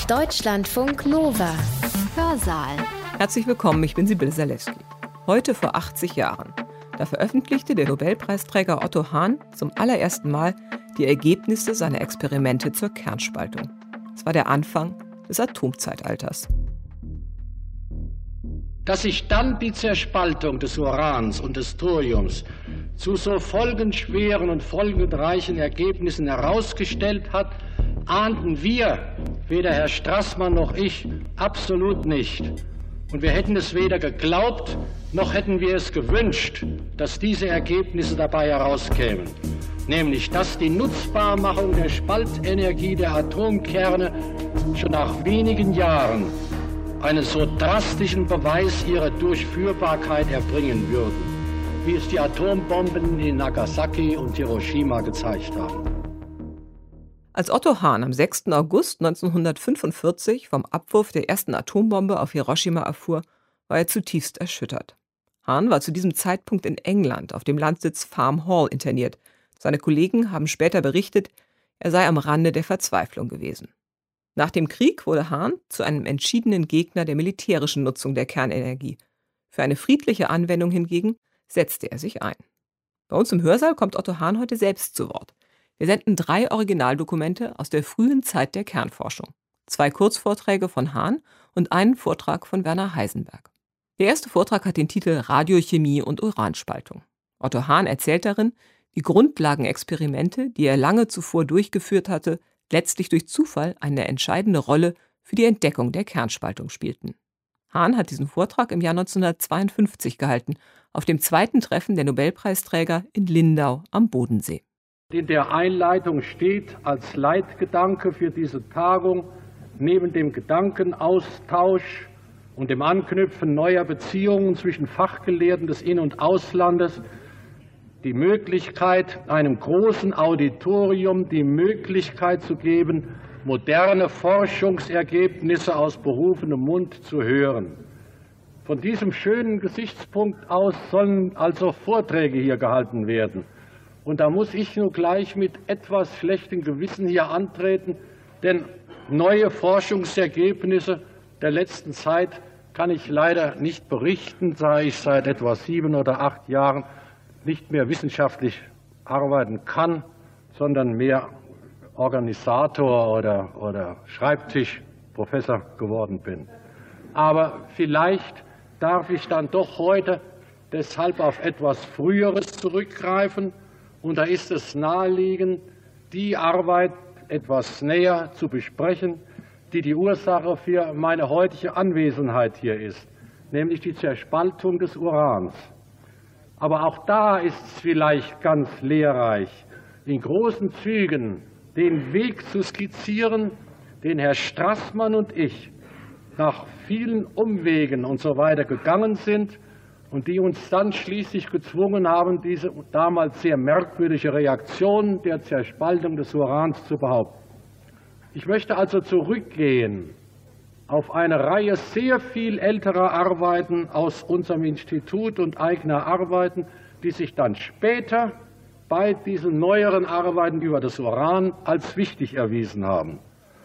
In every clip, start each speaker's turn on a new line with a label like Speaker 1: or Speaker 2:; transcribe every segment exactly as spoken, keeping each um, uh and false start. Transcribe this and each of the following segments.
Speaker 1: Deutschlandfunk Nova. Hörsaal.
Speaker 2: Herzlich willkommen, ich bin Sibylle Zalewski. Heute vor achtzig Jahren. Da veröffentlichte der Nobelpreisträger Otto Hahn zum allerersten Mal die Ergebnisse seiner Experimente zur Kernspaltung. Es war der Anfang des Atomzeitalters.
Speaker 3: Dass sich dann die Zerspaltung des Urans und des Thoriums zu so folgenschweren und folgenreichen Ergebnissen herausgestellt hat, ahnten wir, weder Herr Straßmann noch ich, absolut nicht. Und wir hätten es weder geglaubt, noch hätten wir es gewünscht, dass diese Ergebnisse dabei herauskämen. Nämlich, dass die Nutzbarmachung der Spaltenergie der Atomkerne schon nach wenigen Jahren einen so drastischen Beweis ihrer Durchführbarkeit erbringen würden, wie es die Atombomben in Nagasaki und Hiroshima gezeigt haben.
Speaker 2: Als Otto Hahn am sechsten August neunzehnhundertfünfundvierzig vom Abwurf der ersten Atombombe auf Hiroshima erfuhr, war er zutiefst erschüttert. Hahn war zu diesem Zeitpunkt in England auf dem Landsitz Farm Hall interniert. Seine Kollegen haben später berichtet, er sei am Rande der Verzweiflung gewesen. Nach dem Krieg wurde Hahn zu einem entschiedenen Gegner der militärischen Nutzung der Kernenergie. Für eine friedliche Anwendung hingegen setzte er sich ein. Bei uns im Hörsaal kommt Otto Hahn heute selbst zu Wort. Wir senden drei Originaldokumente aus der frühen Zeit der Kernforschung. Zwei Kurzvorträge von Hahn und einen Vortrag von Werner Heisenberg. Der erste Vortrag hat den Titel Radiochemie und Uranspaltung. Otto Hahn erzählt darin, wie Grundlagenexperimente, die er lange zuvor durchgeführt hatte, letztlich durch Zufall eine entscheidende Rolle für die Entdeckung der Kernspaltung spielten. Hahn hat diesen Vortrag im Jahr neunzehnhundertzweiundfünfzig gehalten, auf dem zweiten Treffen der Nobelpreisträger in Lindau am Bodensee.
Speaker 3: In der Einleitung steht als Leitgedanke für diese Tagung neben dem Gedankenaustausch und dem Anknüpfen neuer Beziehungen zwischen Fachgelehrten des In- und Auslandes die Möglichkeit, einem großen Auditorium die Möglichkeit zu geben, moderne Forschungsergebnisse aus berufenem Mund zu hören. Von diesem schönen Gesichtspunkt aus sollen also Vorträge hier gehalten werden. Und da muss ich nur gleich mit etwas schlechtem Gewissen hier antreten, denn neue Forschungsergebnisse der letzten Zeit kann ich leider nicht berichten, da ich seit etwa sieben oder acht Jahren nicht mehr wissenschaftlich arbeiten kann, sondern mehr Organisator oder, oder Schreibtischprofessor geworden bin. Aber vielleicht darf ich dann doch heute deshalb auf etwas Früheres zurückgreifen. Und da ist es naheliegend, die Arbeit etwas näher zu besprechen, die die Ursache für meine heutige Anwesenheit hier ist, nämlich die Zerspaltung des Urans. Aber auch da ist es vielleicht ganz lehrreich, in großen Zügen den Weg zu skizzieren, den Herr Straßmann und ich nach vielen Umwegen und so weiter gegangen sind und die uns dann schließlich gezwungen haben, diese damals sehr merkwürdige Reaktion der Zerspaltung des Urans zu behaupten. Ich möchte also zurückgehen auf eine Reihe sehr viel älterer Arbeiten aus unserem Institut und eigener Arbeiten, die sich dann später bei diesen neueren Arbeiten über das Uran als wichtig erwiesen haben.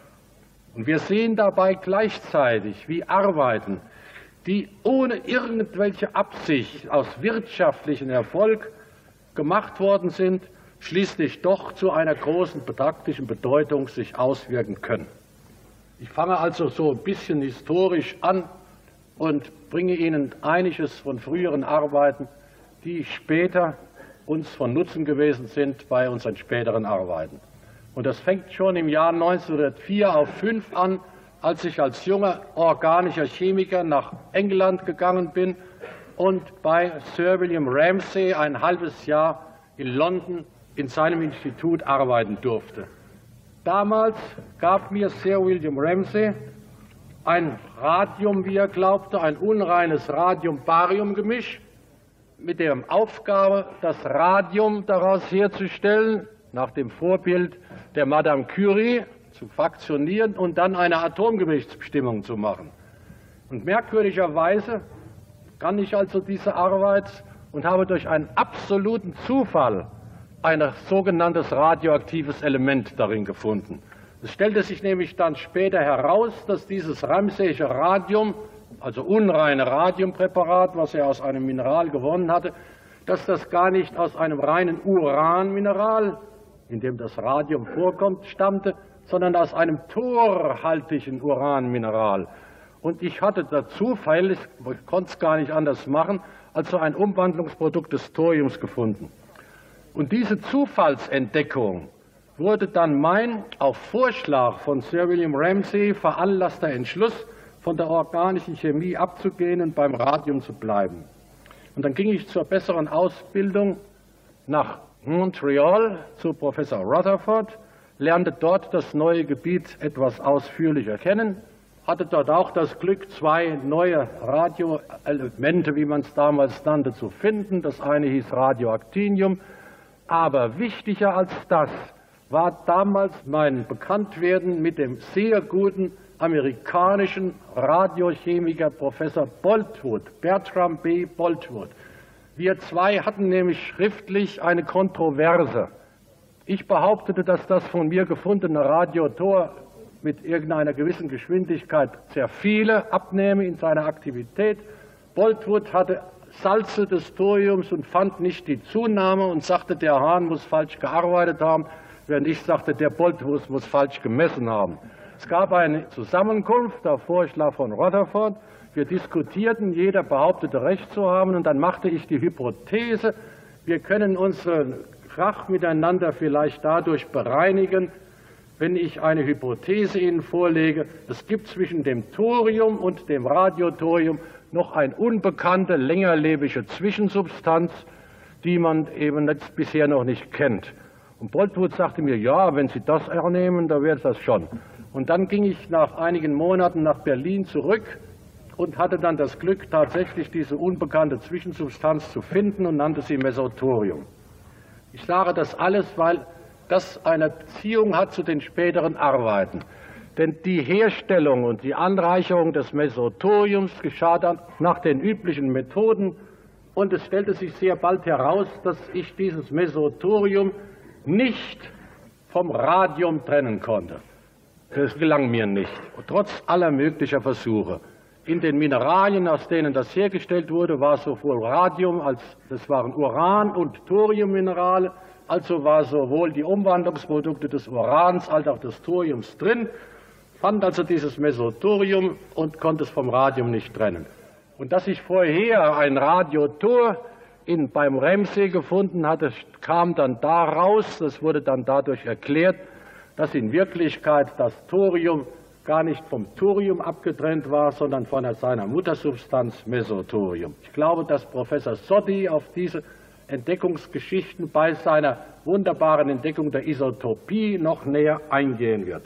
Speaker 3: Und wir sehen dabei gleichzeitig, wie Arbeiten, die ohne irgendwelche Absicht aus wirtschaftlichem Erfolg gemacht worden sind, schließlich doch zu einer großen praktischen Bedeutung sich auswirken können. Ich fange also so ein bisschen historisch an und bringe Ihnen einiges von früheren Arbeiten, die später uns von Nutzen gewesen sind bei unseren späteren Arbeiten. Und das fängt schon im Jahr neunzehnhundertvier auf fünf an, als ich als junger organischer Chemiker nach England gegangen bin und bei Sir William Ramsay ein halbes Jahr in London in seinem Institut arbeiten durfte. Damals gab mir Sir William Ramsay ein Radium, wie er glaubte, ein unreines Radium-Barium-Gemisch mit der Aufgabe, das Radium daraus herzustellen, nach dem Vorbild der Madame Curie zu fraktionieren und dann eine Atomgewichtsbestimmung zu machen. Und merkwürdigerweise kann ich also diese Arbeit und habe durch einen absoluten Zufall ein sogenanntes radioaktives Element darin gefunden. Es stellte sich nämlich dann später heraus, dass dieses Ramsay'sche Radium, also unreine Radiumpräparat, was er aus einem Mineral gewonnen hatte, dass das gar nicht aus einem reinen Uranmineral, in dem das Radium vorkommt, stammte, sondern aus einem thorhaltigen Uranmineral. Und ich hatte dazu, weil ich konnte es gar nicht anders machen, also ein Umwandlungsprodukt des Thoriums gefunden. Und diese Zufallsentdeckung wurde dann mein auf Vorschlag von Sir William Ramsay veranlasster Entschluss, von der organischen Chemie abzugehen und beim Radium zu bleiben. Und dann ging ich zur besseren Ausbildung nach Montreal zu Professor Rutherford, lernte dort das neue Gebiet etwas ausführlicher kennen, hatte dort auch das Glück, zwei neue Radioelemente, wie man es damals nannte, zu finden. Das eine hieß Radioactinium, aber wichtiger als das war damals mein Bekanntwerden mit dem sehr guten amerikanischen Radiochemiker Professor Boltwood, Bertram B. Boltwood. Wir zwei hatten nämlich schriftlich eine Kontroverse. Ich behauptete, dass das von mir gefundene Radiotor mit irgendeiner gewissen Geschwindigkeit sehr viele abnehme in seiner Aktivität. Boltwood hatte Salze des Thoriums und fand nicht die Zunahme und sagte, der Hahn muss falsch gearbeitet haben, während ich sagte, der Boltwood muss falsch gemessen haben. Es gab eine Zusammenkunft auf Vorschlag von Rutherford. Wir diskutierten, jeder behauptete Recht zu haben, und dann machte ich die Hypothese, wir können unseren Krach miteinander vielleicht dadurch bereinigen, wenn ich eine Hypothese Ihnen vorlege, es gibt zwischen dem Thorium und dem Radiothorium noch eine unbekannte, längerlebige Zwischensubstanz, die man eben jetzt bisher noch nicht kennt. Und Boltwood sagte mir, ja, wenn Sie das ernehmen, dann wäre das schon. Und dann ging ich nach einigen Monaten nach Berlin zurück und hatte dann das Glück, tatsächlich diese unbekannte Zwischensubstanz zu finden und nannte sie Mesothorium. Ich sage das alles, weil das eine Beziehung hat zu den späteren Arbeiten. Denn die Herstellung und die Anreicherung des Mesothoriums geschah dann nach den üblichen Methoden, und es stellte sich sehr bald heraus, dass ich dieses Mesothorium nicht vom Radium trennen konnte. Das gelang mir nicht, trotz aller möglicher Versuche. In den Mineralien, aus denen das hergestellt wurde, war sowohl Radium, als das waren Uran- und Thoriumminerale, also war sowohl die Umwandlungsprodukte des Urans als auch des Thoriums drin, fand also dieses Mesothorium und konnte es vom Radium nicht trennen. Und dass ich vorher ein Radiotor in, beim Ramsay gefunden hatte, kam dann daraus, das wurde dann dadurch erklärt, dass in Wirklichkeit das Thorium gar nicht vom Thorium abgetrennt war, sondern von seiner Muttersubstanz Mesothorium. Ich glaube, dass Professor Soddy auf diese Entdeckungsgeschichten bei seiner wunderbaren Entdeckung der Isotopie noch näher eingehen wird.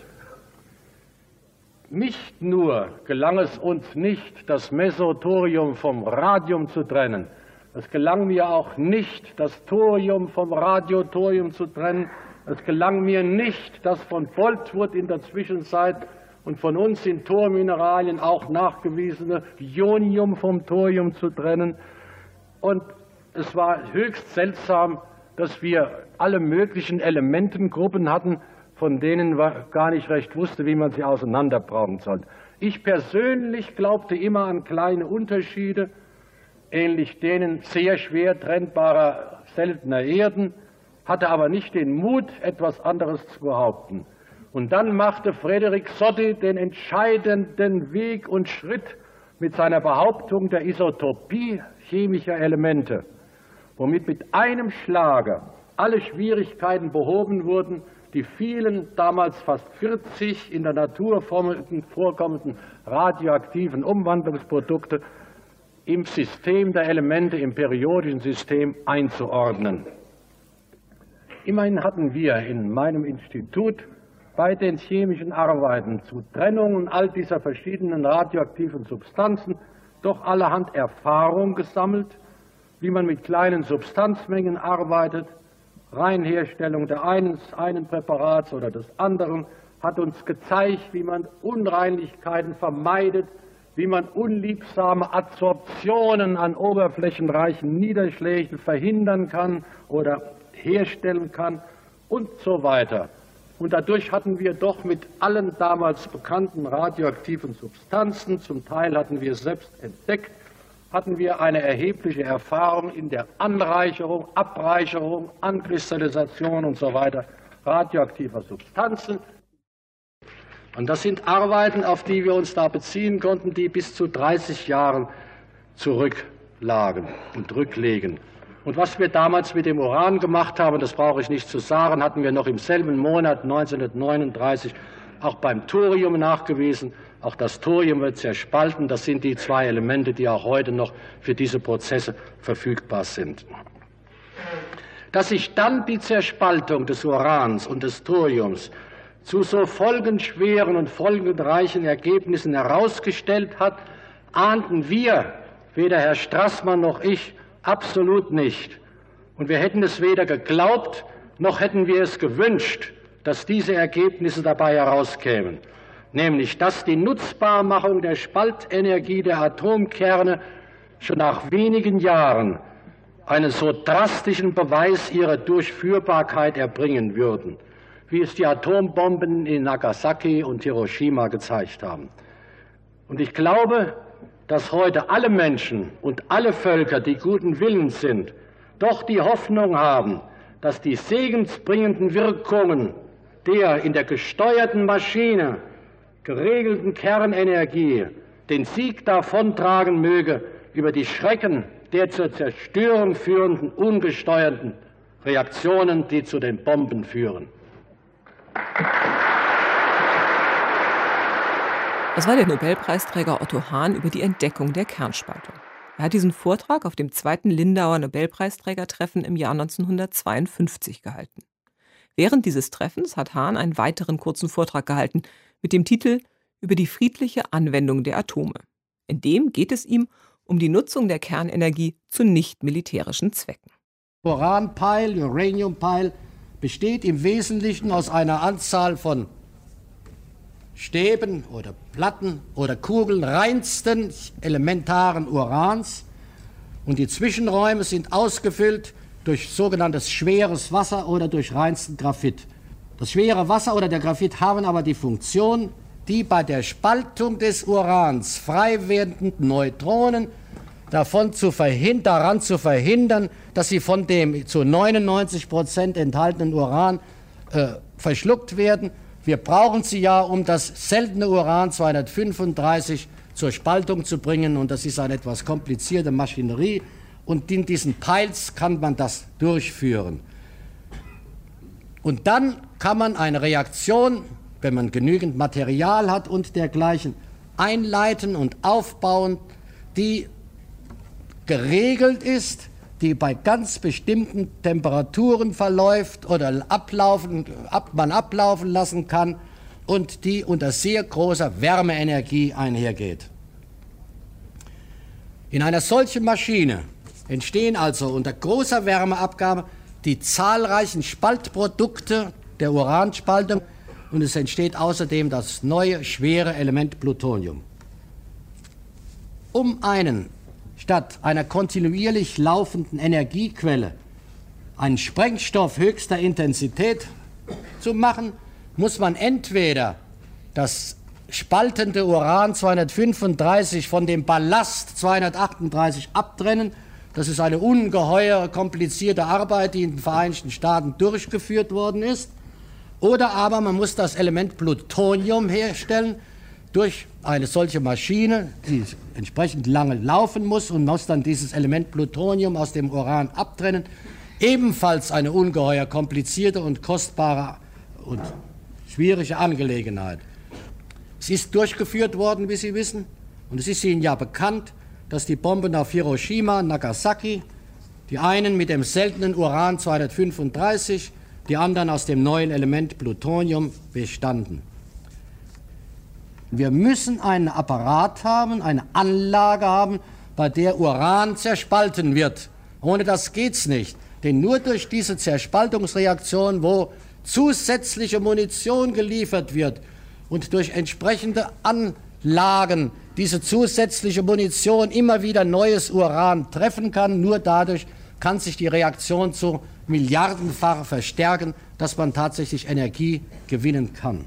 Speaker 3: Nicht nur gelang es uns nicht, das Mesothorium vom Radium zu trennen, es gelang mir auch nicht, das Thorium vom Radiothorium zu trennen, es gelang mir nicht, das von Boltwood in der Zwischenzeit und von uns in Thormineralien auch nachgewiesene Ionium vom Thorium zu trennen. Und es war höchst seltsam, dass wir alle möglichen Elementengruppen hatten, von denen man gar nicht recht wusste, wie man sie auseinanderbrauchen sollte. Ich persönlich glaubte immer an kleine Unterschiede, ähnlich denen sehr schwer trennbarer seltener Erden, hatte aber nicht den Mut, etwas anderes zu behaupten. Und dann machte Frédéric Soddy den entscheidenden Weg und Schritt mit seiner Behauptung der Isotopie chemischer Elemente, womit mit einem Schlage alle Schwierigkeiten behoben wurden, die vielen, damals fast vierzig in der Natur vorkommenden radioaktiven Umwandlungsprodukte im System der Elemente, im periodischen System einzuordnen. Immerhin hatten wir in meinem Institut bei den chemischen Arbeiten zu Trennungen all dieser verschiedenen radioaktiven Substanzen doch allerhand Erfahrung gesammelt, wie man mit kleinen Substanzmengen arbeitet. Reinherstellung der einen, einen Präparats oder des anderen hat uns gezeigt, wie man Unreinlichkeiten vermeidet, wie man unliebsame Adsorptionen an oberflächenreichen Niederschlägen verhindern kann oder herstellen kann und so weiter. Und dadurch hatten wir doch mit allen damals bekannten radioaktiven Substanzen, zum Teil hatten wir es selbst entdeckt, hatten wir eine erhebliche Erfahrung in der Anreicherung, Abreicherung, Ankristallisation und so weiter radioaktiver Substanzen. Und das sind Arbeiten, auf die wir uns da beziehen konnten, die bis zu dreißig Jahren zurücklagen und rücklegen. Und was wir damals mit dem Uran gemacht haben, das brauche ich nicht zu sagen, hatten wir noch im selben Monat neunzehnhundertneununddreißig auch beim Thorium nachgewiesen. Auch das Thorium wird zerspalten. Das sind die zwei Elemente, die auch heute noch für diese Prozesse verfügbar sind. Dass sich dann die Zerspaltung des Urans und des Thoriums zu so folgenschweren und folgenreichen Ergebnissen herausgestellt hat, ahnten wir, weder Herr Straßmann noch ich, absolut nicht. Und wir hätten es weder geglaubt, noch hätten wir es gewünscht, dass diese Ergebnisse dabei herauskämen. Nämlich, dass die Nutzbarmachung der Spaltenergie der Atomkerne schon nach wenigen Jahren einen so drastischen Beweis ihrer Durchführbarkeit erbringen würden, wie es die Atombomben in Nagasaki und Hiroshima gezeigt haben. Und ich glaube, dass heute alle Menschen und alle Völker, die guten Willens sind, doch die Hoffnung haben, dass die segensbringenden Wirkungen der in der gesteuerten Maschine geregelten Kernenergie den Sieg davontragen möge über die Schrecken der zur Zerstörung führenden, ungesteuerten Reaktionen, die zu den Bomben führen.
Speaker 2: Das war der Nobelpreisträger Otto Hahn über die Entdeckung der Kernspaltung. Er hat diesen Vortrag auf dem zweiten Lindauer Nobelpreisträgertreffen im Jahr neunzehnhundertzweiundfünfzig gehalten. Während dieses Treffens hat Hahn einen weiteren kurzen Vortrag gehalten mit dem Titel »Über die friedliche Anwendung der Atome«. In dem geht es ihm um die Nutzung der Kernenergie zu nicht-militärischen Zwecken.
Speaker 4: Uranpeil, Uraniumpeil besteht im Wesentlichen aus einer Anzahl von Stäben oder Platten oder Kugeln reinsten elementaren Urans, und die Zwischenräume sind ausgefüllt durch sogenanntes schweres Wasser oder durch reinsten Graphit. Das schwere Wasser oder der Graphit haben aber die Funktion, die bei der Spaltung des Urans frei werdenden Neutronen davon zu verhindern, daran zu verhindern, dass sie von dem zu neunundneunzig Prozent enthaltenen Uran äh, verschluckt werden. Wir brauchen sie ja, um das seltene Uran zweihundertfünfunddreißig zur Spaltung zu bringen, und das ist eine etwas komplizierte Maschinerie, und in diesen Piles kann man das durchführen. Und dann kann man eine Reaktion, wenn man genügend Material hat und dergleichen, einleiten und aufbauen, die geregelt ist, die bei ganz bestimmten Temperaturen verläuft oder ablaufen, ab, man ablaufen lassen kann und die unter sehr großer Wärmeenergie einhergeht. In einer solchen Maschine entstehen also unter großer Wärmeabgabe die zahlreichen Spaltprodukte der Uranspaltung, und es entsteht außerdem das neue schwere Element Plutonium. Um einen statt einer kontinuierlich laufenden Energiequelle einen Sprengstoff höchster Intensität zu machen, muss man entweder das spaltende Uran zweihundertfünfunddreißig von dem Ballast zweihundertachtunddreißig abtrennen. Das ist eine ungeheuer komplizierte Arbeit, die in den Vereinigten Staaten durchgeführt worden ist. Oder aber man muss das Element Plutonium herstellen durch eine solche Maschine, die entsprechend lange laufen muss, und muss dann dieses Element Plutonium aus dem Uran abtrennen. Ebenfalls eine ungeheuer komplizierte und kostbare und schwierige Angelegenheit. Es ist durchgeführt worden, wie Sie wissen, und es ist Ihnen ja bekannt, dass die Bomben auf Hiroshima und Nagasaki, die einen mit dem seltenen Uran zweihundertfünfunddreißig, die anderen aus dem neuen Element Plutonium, bestanden. Wir müssen einen Apparat haben, eine Anlage haben, bei der Uran zerspalten wird. Ohne das geht's nicht. Denn nur durch diese Zerspaltungsreaktion, wo zusätzliche Munition geliefert wird und durch entsprechende Anlagen diese zusätzliche Munition immer wieder neues Uran treffen kann, nur dadurch kann sich die Reaktion zu milliardenfach verstärken, dass man tatsächlich Energie gewinnen kann.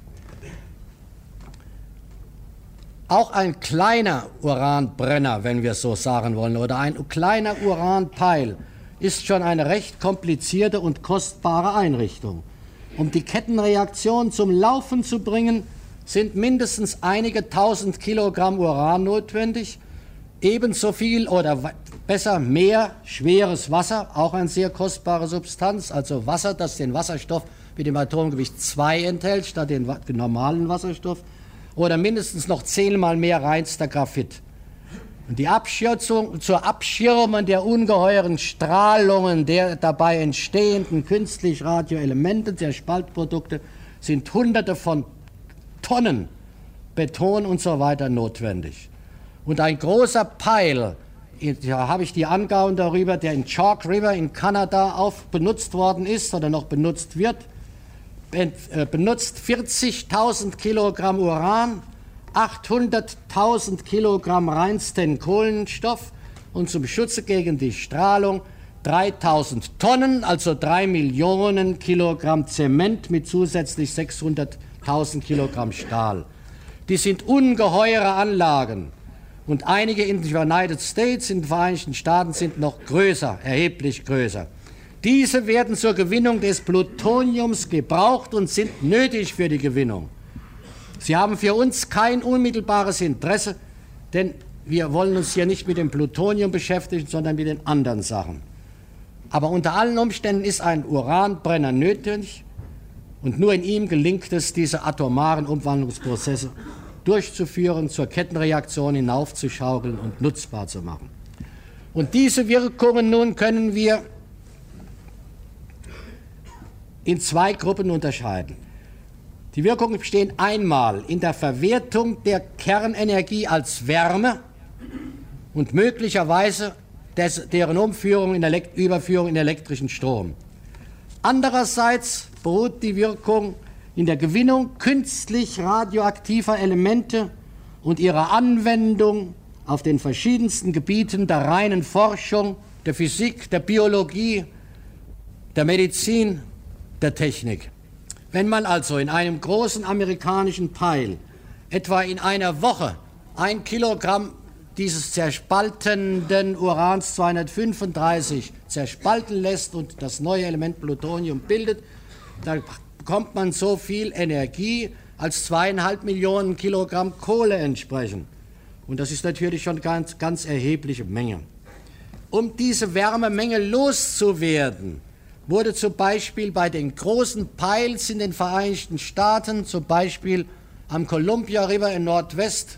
Speaker 4: Auch ein kleiner Uranbrenner, wenn wir es so sagen wollen, oder ein kleiner Uranpeil ist schon eine recht komplizierte und kostbare Einrichtung. Um die Kettenreaktion zum Laufen zu bringen, sind mindestens einige tausend Kilogramm Uran notwendig, ebenso viel oder besser mehr schweres Wasser, auch eine sehr kostbare Substanz, also Wasser, das den Wasserstoff mit dem Atomgewicht zwei enthält, statt den normalen Wasserstoff, oder mindestens noch zehnmal mehr reinster Graphit. Und die Abschirmung, zur Abschirmung der ungeheuren Strahlungen der dabei entstehenden künstlich Radioelemente, der Spaltprodukte, sind Hunderte von Tonnen Beton und so weiter notwendig. Und ein großer Peil, da habe ich die Angaben darüber, der in Chalk River in Kanada auf benutzt worden ist oder noch benutzt wird, benutzt vierzigtausend Kilogramm Uran, achthunderttausend Kilogramm reinsten Kohlenstoff und zum Schutze gegen die Strahlung dreitausend Tonnen, also drei Millionen Kilogramm Zement mit zusätzlich sechshunderttausend Kilogramm Stahl. Die sind ungeheure Anlagen. Und einige in den United States, in den Vereinigten Staaten, sind noch größer, erheblich größer. Diese werden zur Gewinnung des Plutoniums gebraucht und sind nötig für die Gewinnung. Sie haben für uns kein unmittelbares Interesse, denn wir wollen uns hier nicht mit dem Plutonium beschäftigen, sondern mit den anderen Sachen. Aber unter allen Umständen ist ein Uranbrenner nötig und nur in ihm gelingt es, diese atomaren Umwandlungsprozesse durchzuführen, zur Kettenreaktion hinaufzuschaukeln und nutzbar zu machen. Und diese Wirkungen nun können wir in zwei Gruppen unterscheiden. Die Wirkungen bestehen einmal in der Verwertung der Kernenergie als Wärme und möglicherweise des, deren Umführung in Elekt- Überführung in elektrischen Strom. Andererseits beruht die Wirkung in der Gewinnung künstlich radioaktiver Elemente und ihrer Anwendung auf den verschiedensten Gebieten der reinen Forschung, der Physik, der Biologie, der Medizin, der Technik. Wenn man also in einem großen amerikanischen Peil etwa in einer Woche ein Kilogramm dieses zerspaltenden Urans zweihundertfünfunddreißig zerspalten lässt und das neue Element Plutonium bildet, dann bekommt man so viel Energie, als zweieinhalb Millionen Kilogramm Kohle entsprechen. Und das ist natürlich schon eine ganz, ganz erhebliche Menge. Um diese Wärmemenge loszuwerden, wurde zum Beispiel bei den großen Piles in den Vereinigten Staaten, zum Beispiel am Columbia River im Nordwest,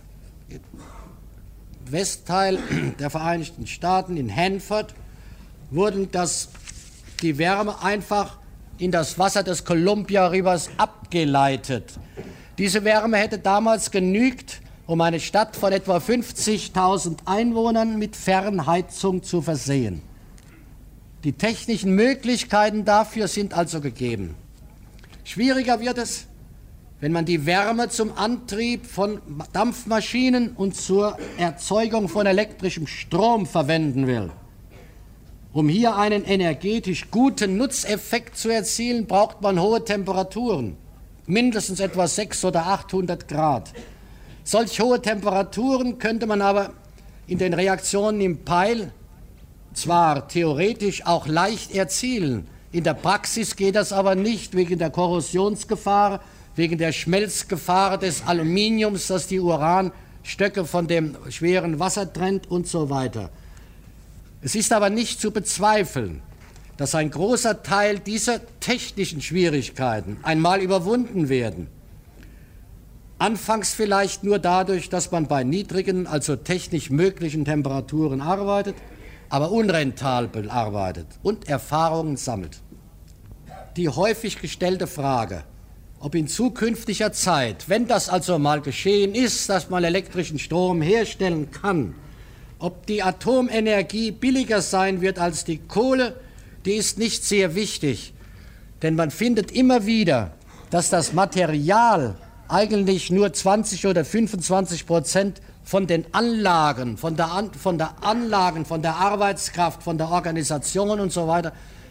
Speaker 4: Westteil der Vereinigten Staaten in Hanford, wurden das, die Wärme einfach in das Wasser des Columbia Rivers abgeleitet. Diese Wärme hätte damals genügt, um eine Stadt von etwa fünfzigtausend Einwohnern mit Fernheizung zu versehen. Die technischen Möglichkeiten dafür sind also gegeben. Schwieriger wird es, wenn man die Wärme zum Antrieb von Dampfmaschinen und zur Erzeugung von elektrischem Strom verwenden will. Um hier einen energetisch guten Nutzeffekt zu erzielen, braucht man hohe Temperaturen, mindestens etwa sechshundert oder achthundert Grad. Solch hohe Temperaturen könnte man aber in den Reaktionen im Peil zwar theoretisch auch leicht erzielen, in der Praxis geht das aber nicht wegen der Korrosionsgefahr, wegen der Schmelzgefahr des Aluminiums, das die Uranstöcke von dem schweren Wasser trennt und so weiter. Es ist aber nicht zu bezweifeln, dass ein großer Teil dieser technischen Schwierigkeiten einmal überwunden werden. Anfangs vielleicht nur dadurch, dass man bei niedrigen, also technisch möglichen Temperaturen arbeitet, aber unrentabel arbeitet und Erfahrungen sammelt. Die häufig gestellte Frage, ob in zukünftiger Zeit, wenn das also mal geschehen ist, dass man elektrischen Strom herstellen kann, ob die Atomenergie billiger sein wird als die Kohle, die ist nicht sehr wichtig. Denn man findet immer wieder, dass das Material eigentlich nur zwanzig oder fünfundzwanzig Prozent von den Anlagen, von der, An von der Anlagen, von der Arbeitskraft, von der Organisation und so weiter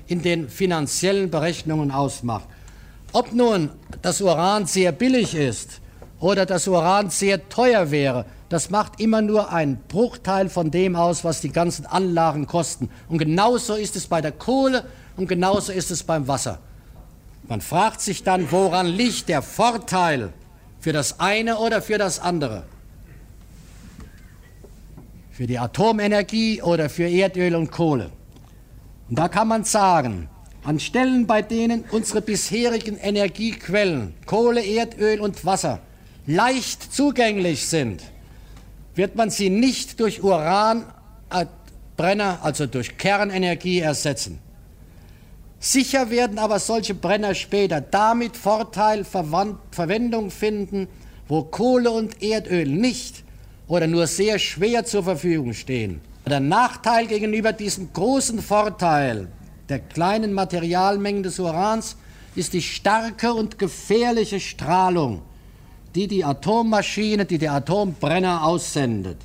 Speaker 4: in den finanziellen Berechnungen ausmacht. Ob nun das Uran sehr billig ist oder das Uran sehr teuer wäre, das macht immer nur einen Bruchteil von dem aus, was die ganzen Anlagen kosten. Und genauso ist es bei der Kohle und genauso ist es beim Wasser. Man fragt sich dann, woran liegt der Vorteil für das eine oder für das andere? Für die Atomenergie oder für Erdöl und Kohle? Und da kann man sagen, an Stellen, bei denen unsere bisherigen Energiequellen, Kohle, Erdöl und Wasser, leicht zugänglich sind, wird man sie nicht durch Uranbrenner, also durch Kernenergie, ersetzen. Sicher werden aber solche Brenner später damit Vorteil Verwendung finden, wo Kohle und Erdöl nicht oder nur sehr schwer zur Verfügung stehen. Der Nachteil gegenüber diesem großen Vorteil der kleinen Materialmengen des Urans ist die starke und gefährliche Strahlung, die die Atommaschine, die der Atombrenner aussendet.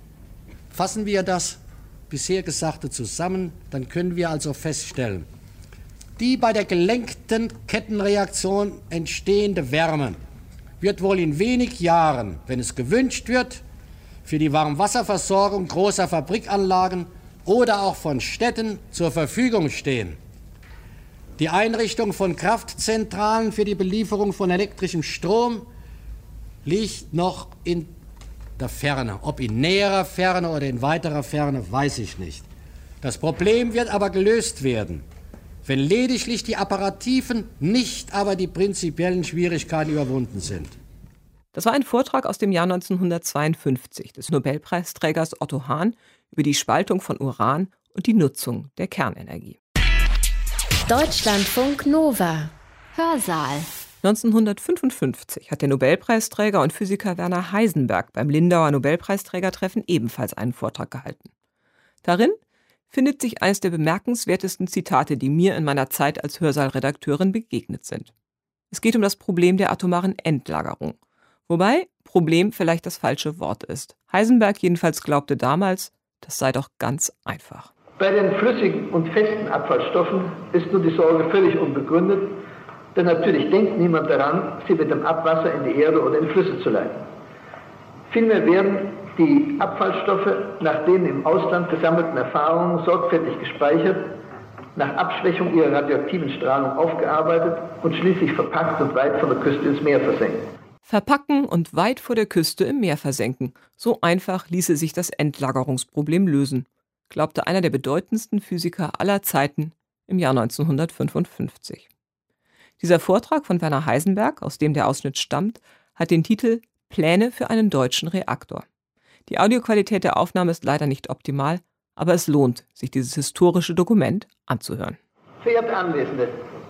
Speaker 4: Fassen wir das bisher Gesagte zusammen, dann können wir also feststellen, die bei der gelenkten Kettenreaktion entstehende Wärme wird wohl in wenig Jahren, wenn es gewünscht wird, für die Warmwasserversorgung großer Fabrikanlagen oder auch von Städten zur Verfügung stehen. Die Einrichtung von Kraftzentralen für die Belieferung von elektrischem Strom liegt noch in der Ferne. Ob in näherer Ferne oder in weiterer Ferne, weiß ich nicht. Das Problem wird aber gelöst werden, wenn lediglich die apparativen, nicht aber die prinzipiellen Schwierigkeiten überwunden sind.
Speaker 2: Das war ein Vortrag aus dem Jahr neunzehnhundertzweiundfünfzig des Nobelpreisträgers Otto Hahn über die Spaltung von Uran und die Nutzung der Kernenergie.
Speaker 1: Deutschlandfunk Nova. Hörsaal.
Speaker 2: neunzehnhundertfünfundfünfzig hat der Nobelpreisträger und Physiker Werner Heisenberg beim Lindauer Nobelpreisträgertreffen ebenfalls einen Vortrag gehalten. Darin findet sich eines der bemerkenswertesten Zitate, die mir in meiner Zeit als Hörsaalredakteurin begegnet sind. Es geht um das Problem der atomaren Endlagerung. Wobei Problem vielleicht das falsche Wort ist. Heisenberg jedenfalls glaubte damals, das sei doch ganz einfach.
Speaker 5: Bei den flüssigen und festen Abfallstoffen ist nun die Sorge völlig unbegründet, denn natürlich denkt niemand daran, sie mit dem Abwasser in die Erde oder in Flüsse zu leiten. Vielmehr werden die Abfallstoffe nach den im Ausland gesammelten Erfahrungen sorgfältig gespeichert, nach Abschwächung ihrer radioaktiven Strahlung aufgearbeitet und schließlich verpackt und weit von der Küste ins Meer versenkt.
Speaker 2: Verpacken und weit vor der Küste im Meer versenken. So einfach ließe sich das Endlagerungsproblem lösen, glaubte einer der bedeutendsten Physiker aller Zeiten im Jahr neunzehnhundertfünfundfünfzig. Dieser Vortrag von Werner Heisenberg, aus dem der Ausschnitt stammt, hat den Titel »Pläne für einen deutschen Reaktor«. Die Audioqualität der Aufnahme ist leider nicht optimal, aber es lohnt, sich dieses historische Dokument anzuhören.
Speaker 5: Verehrte Anwesende,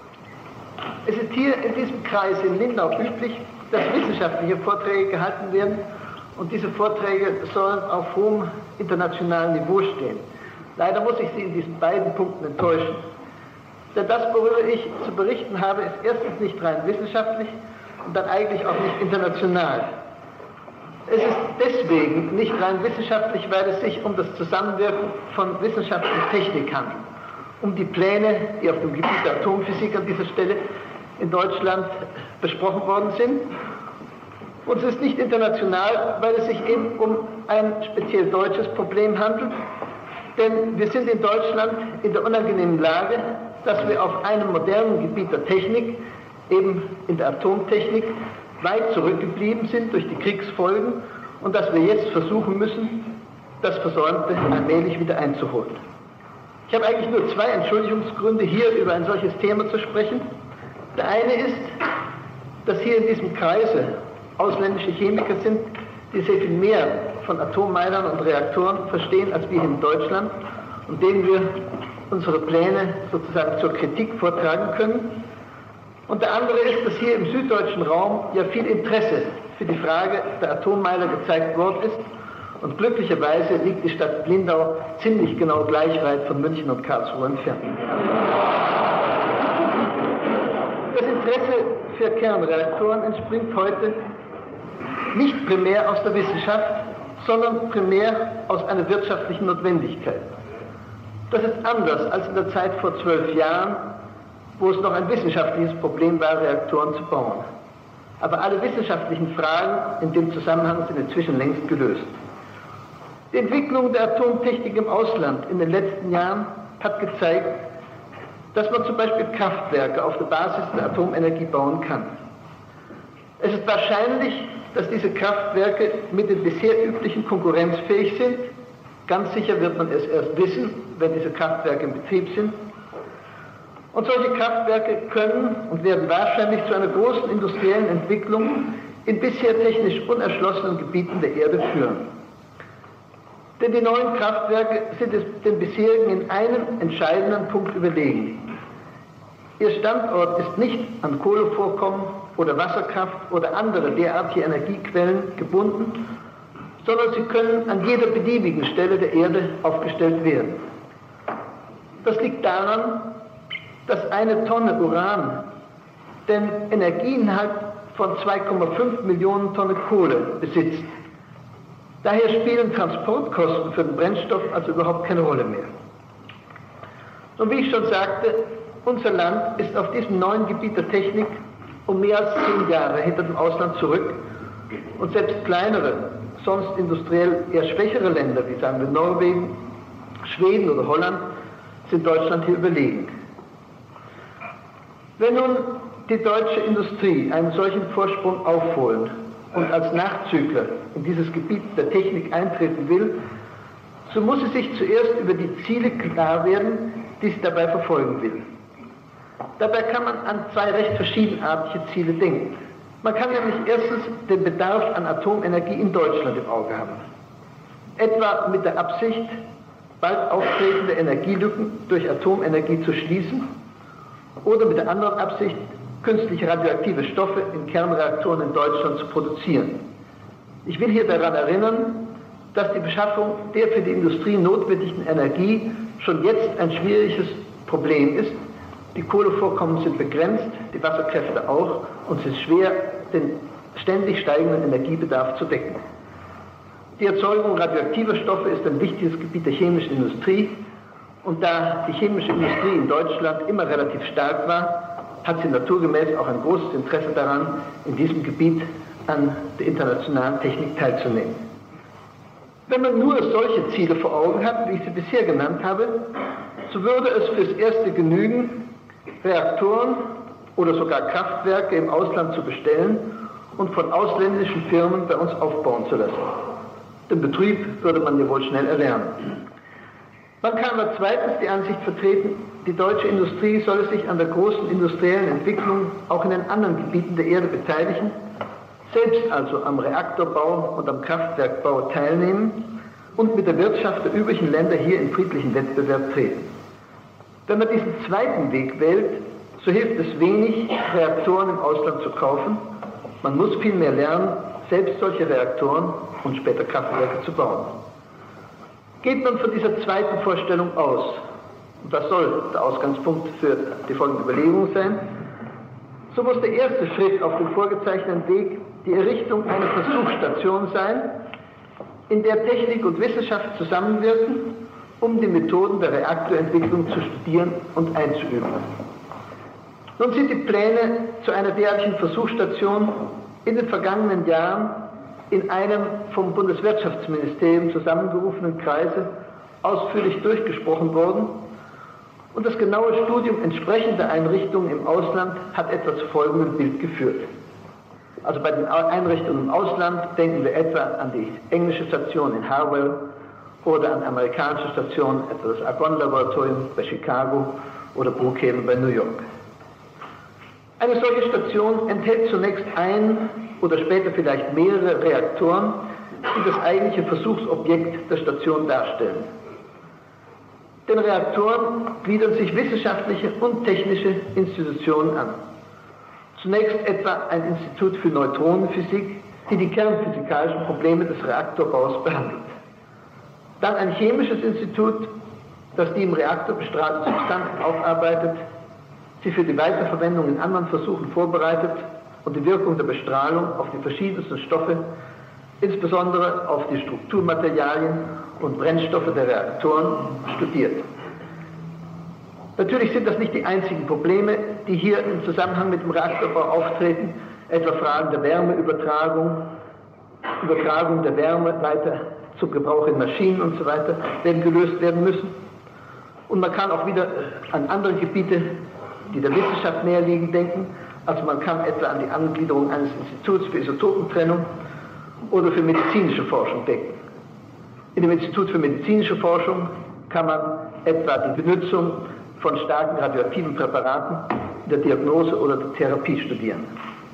Speaker 5: es ist hier in diesem Kreis in Lindau üblich, dass wissenschaftliche Vorträge gehalten werden und diese Vorträge sollen auf hohem internationalen Niveau stehen. Leider muss ich Sie in diesen beiden Punkten enttäuschen. Denn das, worüber ich zu berichten habe, ist erstens nicht rein wissenschaftlich und dann eigentlich auch nicht international. Es ist deswegen nicht rein wissenschaftlich, weil es sich um das Zusammenwirken von Wissenschaft und Technik handelt. Um die Pläne, die auf dem Gebiet der Atomphysik an dieser Stelle in Deutschland besprochen worden sind. Und es ist nicht international, weil es sich eben um ein speziell deutsches Problem handelt. Denn wir sind in Deutschland in der unangenehmen Lage, dass wir auf einem modernen Gebiet der Technik, eben in der Atomtechnik, weit zurückgeblieben sind durch die Kriegsfolgen und dass wir jetzt versuchen müssen, das Versäumte allmählich wieder einzuholen. Ich habe eigentlich nur zwei Entschuldigungsgründe, hier über ein solches Thema zu sprechen. Der eine ist, dass hier in diesem Kreise ausländische Chemiker sind, die sehr viel mehr von Atommeilern und Reaktoren verstehen als wir in Deutschland und denen wir unsere Pläne sozusagen zur Kritik vortragen können. Und der andere ist, dass hier im süddeutschen Raum ja viel Interesse für die Frage der Atommeiler gezeigt worden ist. Und glücklicherweise liegt die Stadt Lindau ziemlich genau gleich weit von München und Karlsruhe entfernt. Das Interesse für Kernreaktoren entspringt heute nicht primär aus der Wissenschaft, sondern primär aus einer wirtschaftlichen Notwendigkeit. Das ist anders als in der Zeit vor zwölf Jahren, wo es noch ein wissenschaftliches Problem war, Reaktoren zu bauen. Aber alle wissenschaftlichen Fragen in dem Zusammenhang sind inzwischen längst gelöst. Die Entwicklung der Atomtechnik im Ausland in den letzten Jahren hat gezeigt, dass man zum Beispiel Kraftwerke auf der Basis der Atomenergie bauen kann. Es ist wahrscheinlich, dass diese Kraftwerke mit den bisher üblichen konkurrenzfähig sind. Ganz sicher wird man es erst wissen, wenn diese Kraftwerke in Betrieb sind. Und solche Kraftwerke können und werden wahrscheinlich zu einer großen industriellen Entwicklung in bisher technisch unerschlossenen Gebieten der Erde führen. Denn die neuen Kraftwerke sind es den bisherigen in einem entscheidenden Punkt überlegen. Ihr Standort ist nicht an Kohlevorkommen oder Wasserkraft oder andere derartige Energiequellen gebunden, sondern sie können an jeder beliebigen Stelle der Erde aufgestellt werden. Das liegt daran, dass eine Tonne Uran den Energieinhalt von zwei Komma fünf Millionen Tonnen Kohle besitzt. Daher spielen Transportkosten für den Brennstoff also überhaupt keine Rolle mehr. Und wie ich schon sagte, unser Land ist auf diesem neuen Gebiet der Technik um mehr als zehn Jahre hinter dem Ausland zurück und selbst kleinere, sonst industriell eher schwächere Länder, wie sagen wir Norwegen, Schweden oder Holland, sind Deutschland hier überlegen. Wenn nun die deutsche Industrie einen solchen Vorsprung aufholen und als Nachzügler in dieses Gebiet der Technik eintreten will, so muss sie sich zuerst über die Ziele klar werden, die sie dabei verfolgen will. Dabei kann man an zwei recht verschiedenartige Ziele denken. Man kann nämlich erstens den Bedarf an Atomenergie in Deutschland im Auge haben. Etwa mit der Absicht, bald auftretende Energielücken durch Atomenergie zu schließen oder mit der anderen Absicht, künstliche radioaktive Stoffe in Kernreaktoren in Deutschland zu produzieren. Ich will hier daran erinnern, dass die Beschaffung der für die Industrie notwendigen Energie schon jetzt ein schwieriges Problem ist. Die Kohlevorkommen sind begrenzt, die Wasserkräfte auch, und es ist schwer, den ständig steigenden Energiebedarf zu decken. Die Erzeugung radioaktiver Stoffe ist ein wichtiges Gebiet der chemischen Industrie, und da die chemische Industrie in Deutschland immer relativ stark war, hat sie naturgemäß auch ein großes Interesse daran, in diesem Gebiet an der internationalen Technik teilzunehmen. Wenn man nur solche Ziele vor Augen hat, wie ich sie bisher genannt habe, so würde es fürs Erste genügen, Reaktoren oder sogar Kraftwerke im Ausland zu bestellen und von ausländischen Firmen bei uns aufbauen zu lassen. Den Betrieb würde man ja wohl schnell erlernen. Man kann aber zweitens die Ansicht vertreten, die deutsche Industrie solle sich an der großen industriellen Entwicklung auch in den anderen Gebieten der Erde beteiligen, selbst also am Reaktorbau und am Kraftwerkbau teilnehmen und mit der Wirtschaft der übrigen Länder hier in friedlichen Wettbewerb treten. Wenn man diesen zweiten Weg wählt, so hilft es wenig, Reaktoren im Ausland zu kaufen. Man muss vielmehr lernen, selbst solche Reaktoren und später Kraftwerke zu bauen. Geht man von dieser zweiten Vorstellung aus, und das soll der Ausgangspunkt für die folgende Überlegung sein, so muss der erste Schritt auf dem vorgezeichneten Weg die Errichtung einer Versuchsstation sein, in der Technik und Wissenschaft zusammenwirken, um die Methoden der Reaktorentwicklung zu studieren und einzuüben. Nun sind die Pläne zu einer derartigen Versuchsstation in den vergangenen Jahren in einem vom Bundeswirtschaftsministerium zusammengerufenen Kreise ausführlich durchgesprochen worden, und das genaue Studium entsprechender Einrichtungen im Ausland hat etwa zu folgendem Bild geführt. Also bei den Einrichtungen im Ausland denken wir etwa an die englische Station in Harwell oder an amerikanische Stationen, etwa das Argonne-Laboratorium bei Chicago oder Brookhaven bei New York. Eine solche Station enthält zunächst ein oder später vielleicht mehrere Reaktoren, die das eigentliche Versuchsobjekt der Station darstellen. Den Reaktoren gliedern sich wissenschaftliche und technische Institutionen an. Zunächst etwa ein Institut für Neutronenphysik, die die kernphysikalischen Probleme des Reaktorbaus behandelt. Dann ein chemisches Institut, das die im Reaktor bestrahlten Substanzen aufarbeitet, sie für die Weiterverwendung in anderen Versuchen vorbereitet und die Wirkung der Bestrahlung auf die verschiedensten Stoffe, insbesondere auf die Strukturmaterialien und Brennstoffe der Reaktoren, studiert. Natürlich sind das nicht die einzigen Probleme, die hier im Zusammenhang mit dem Reaktorbau auftreten, etwa Fragen der Wärmeübertragung, Übertragung der Wärme weiter zum Gebrauch in Maschinen und so weiter, werden gelöst werden müssen. Und man kann auch wieder an andere Gebiete, die der Wissenschaft näher liegen, denken. Also man kann etwa an die Angliederung eines Instituts für Isotopentrennung oder für medizinische Forschung denken. In dem Institut für medizinische Forschung kann man etwa die Benutzung von starken radioaktiven Präparaten in der Diagnose oder der Therapie studieren.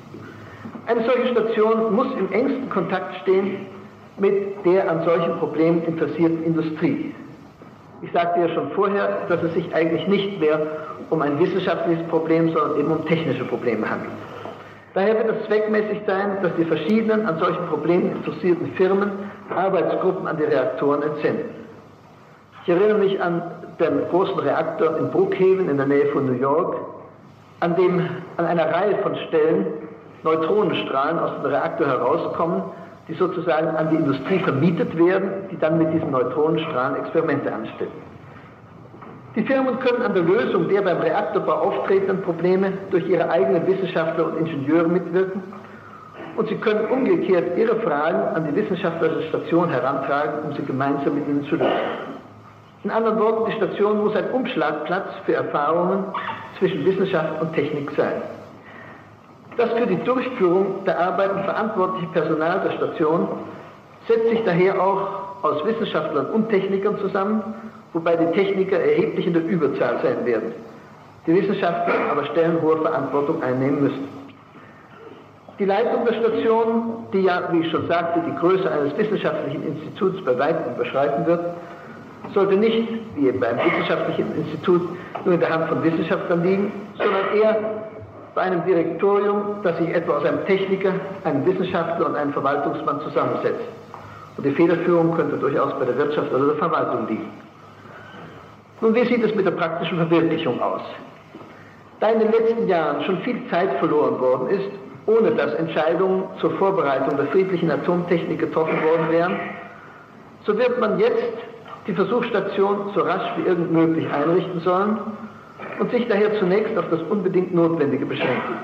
Speaker 5: Eine solche Station muss im engsten Kontakt stehen mit der an solchen Problemen interessierten Industrie. Ich sagte ja schon vorher, dass es sich eigentlich nicht mehr um ein wissenschaftliches Problem, sondern eben um technische Probleme handelt. Daher wird es zweckmäßig sein, dass die verschiedenen an solchen Problemen interessierten Firmen Arbeitsgruppen an die Reaktoren entsenden. Ich erinnere mich an den großen Reaktor in Brookhaven in der Nähe von New York, an dem an einer Reihe von Stellen Neutronenstrahlen aus dem Reaktor herauskommen, die sozusagen an die Industrie vermietet werden, die dann mit diesen Neutronenstrahlen Experimente anstellen. Die Firmen können an der Lösung der beim Reaktorbau auftretenden Probleme durch ihre eigenen Wissenschaftler und Ingenieure mitwirken und sie können umgekehrt ihre Fragen an die Wissenschaftler der Station herantragen, um sie gemeinsam mit ihnen zu lösen. In anderen Worten, die Station muss ein Umschlagplatz für Erfahrungen zwischen Wissenschaft und Technik sein. Das für die Durchführung der Arbeiten verantwortliche Personal der Station setzt sich daher auch aus Wissenschaftlern und Technikern zusammen, wobei die Techniker erheblich in der Überzahl sein werden. Die Wissenschaftler aber stellenhohe Verantwortung einnehmen müssen. Die Leitung der Station, die ja, wie ich schon sagte, die Größe eines wissenschaftlichen Instituts bei weitem überschreiten wird, sollte nicht, wie eben beim wissenschaftlichen Institut, nur in der Hand von Wissenschaftlern liegen, sondern eher bei einem Direktorium, das sich etwa aus einem Techniker, einem Wissenschaftler und einem Verwaltungsmann zusammensetzt. Und die Federführung könnte durchaus bei der Wirtschaft oder der Verwaltung liegen. Nun, wie sieht es mit der praktischen Verwirklichung aus? Da in den letzten Jahren schon viel Zeit verloren worden ist, ohne dass Entscheidungen zur Vorbereitung der friedlichen Atomtechnik getroffen worden wären, so wird man jetzt die Versuchsstation so rasch wie irgend möglich einrichten sollen und sich daher zunächst auf das unbedingt Notwendige beschränken.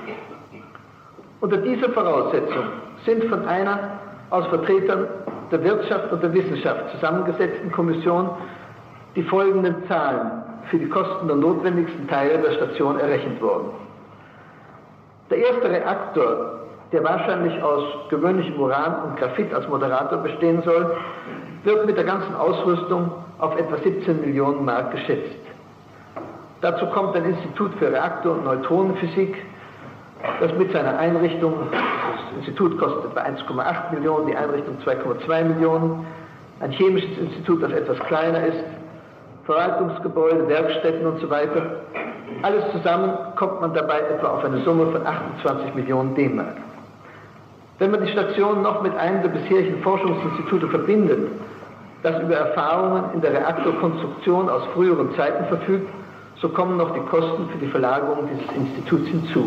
Speaker 5: Unter dieser Voraussetzung sind von einer aus Vertretern der Wirtschaft und der Wissenschaft zusammengesetzten Kommission die folgenden Zahlen für die Kosten der notwendigsten Teile der Station errechnet worden. Der erste Reaktor, der wahrscheinlich aus gewöhnlichem Uran und Graphit als Moderator bestehen soll, wird mit der ganzen Ausrüstung auf etwa siebzehn Millionen Mark geschätzt. Dazu kommt ein Institut für Reaktor- und Neutronenphysik, das mit seiner Einrichtung, das Institut kostet etwa eins Komma acht Millionen, die Einrichtung zwei Komma zwei Millionen, ein chemisches Institut, das etwas kleiner ist, Verwaltungsgebäude, Werkstätten und so weiter. Alles zusammen kommt man dabei etwa auf eine Summe von achtundzwanzig Millionen D-Mark. Wenn man die Station noch mit einem der bisherigen Forschungsinstitute verbindet, das über Erfahrungen in der Reaktorkonstruktion aus früheren Zeiten verfügt, so kommen noch die Kosten für die Verlagerung dieses Instituts hinzu.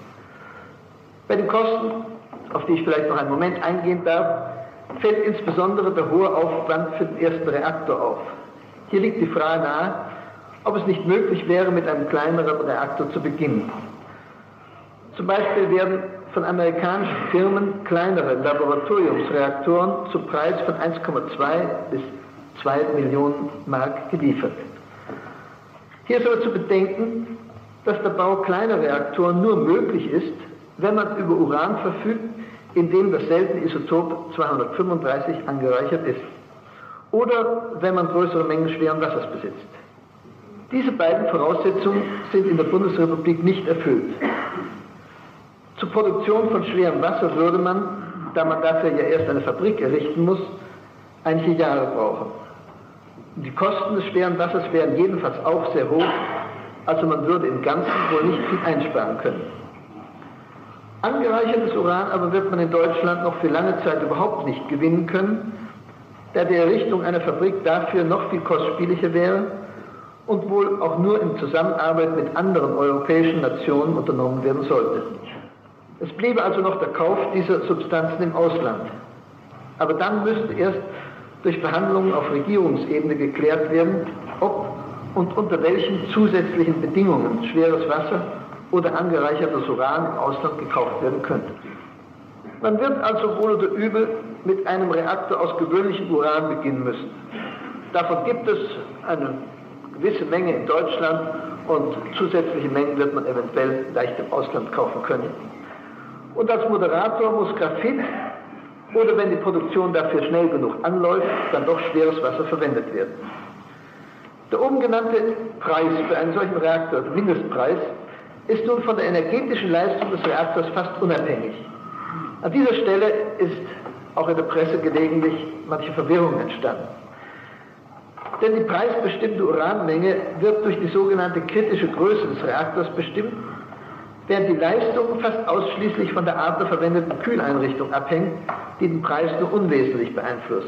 Speaker 5: Bei den Kosten, auf die ich vielleicht noch einen Moment eingehen darf, fällt insbesondere der hohe Aufwand für den ersten Reaktor auf. Hier liegt die Frage nahe, ob es nicht möglich wäre, mit einem kleineren Reaktor zu beginnen. Zum Beispiel werden von amerikanischen Firmen kleinere Laboratoriumsreaktoren zum Preis von eins Komma zwei bis zwei Millionen Mark geliefert. Hier ist aber zu bedenken, dass der Bau kleiner Reaktoren nur möglich ist, wenn man über Uran verfügt, in dem das seltene Isotop zweihundertfünfunddreißig angereichert ist, oder wenn man größere Mengen schweren Wassers besitzt. Diese beiden Voraussetzungen sind in der Bundesrepublik nicht erfüllt. Zur Produktion von schwerem Wasser würde man, da man dafür ja erst eine Fabrik errichten muss, einige Jahre brauchen. Die Kosten des schweren Wassers wären jedenfalls auch sehr hoch, also man würde im Ganzen wohl nicht viel einsparen können. Angereichertes Uran aber wird man in Deutschland noch für lange Zeit überhaupt nicht gewinnen können, da die Errichtung einer Fabrik dafür noch viel kostspieliger wäre und wohl auch nur in Zusammenarbeit mit anderen europäischen Nationen unternommen werden sollte. Es bliebe also noch der Kauf dieser Substanzen im Ausland. Aber dann müsste erst durch Verhandlungen auf Regierungsebene geklärt werden, ob und unter welchen zusätzlichen Bedingungen schweres Wasser oder angereichertes Uran im Ausland gekauft werden könnte. Man wird also wohl oder übel mit einem Reaktor aus gewöhnlichem Uran beginnen müssen. Davon gibt es eine gewisse Menge in Deutschland und zusätzliche Mengen wird man eventuell leicht im Ausland kaufen können. Und als Moderator muss Graphit oder, wenn die Produktion dafür schnell genug anläuft, dann doch schweres Wasser verwendet werden. Der oben genannte Preis für einen solchen Reaktor, der Mindestpreis, ist nun von der energetischen Leistung des Reaktors fast unabhängig. An dieser Stelle ist auch in der Presse gelegentlich manche Verwirrung entstanden. Denn die preisbestimmte Uranmenge wird durch die sogenannte kritische Größe des Reaktors bestimmt, während die Leistung fast ausschließlich von der Art der verwendeten Kühleinrichtung abhängt, die den Preis nur unwesentlich beeinflusst.